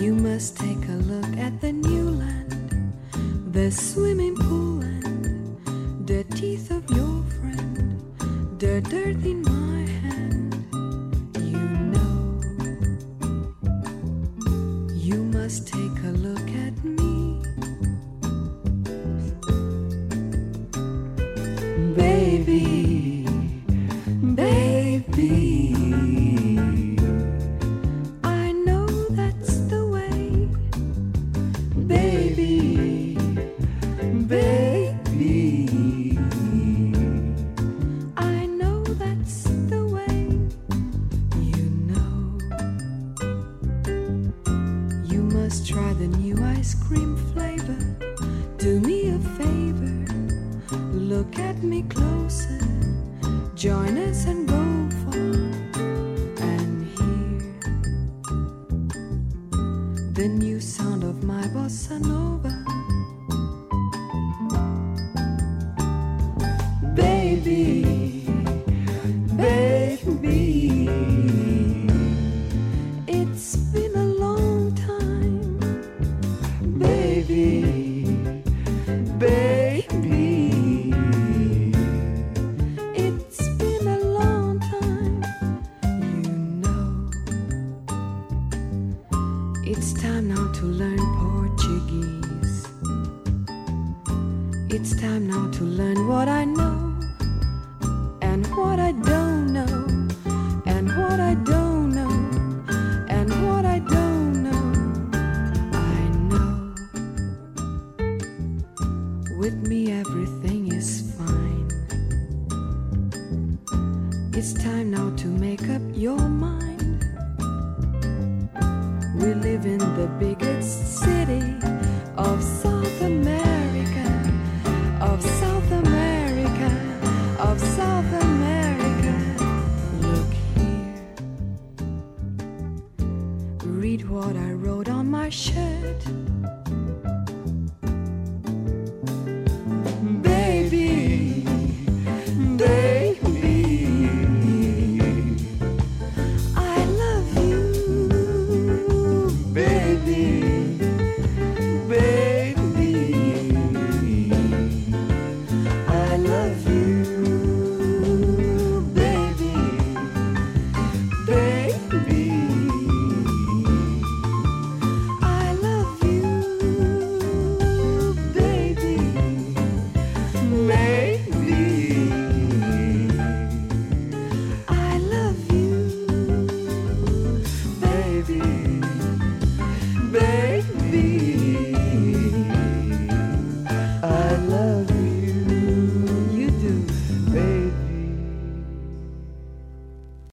You must take a look at the new land, the swimming pool and the teeth of your friend, the dirt in my hand. You know, you must take a look at me, baby, baby. Try the new ice cream flavor. Do me a favor, look at me closer. Join us and go far and hear the new sound of my bossa nova. Baby, baby, it's been a long time. Baby, baby, it's been a long time. You know, it's time now to learn Portuguese. It's time now to learn what I know and what I don't know, and what I don't know, and what I don't know. With me everything is fine. It's time now to make up your mind. We live in the biggest city of South America, of South America, of South America. Look here, read what I wrote on my shirt.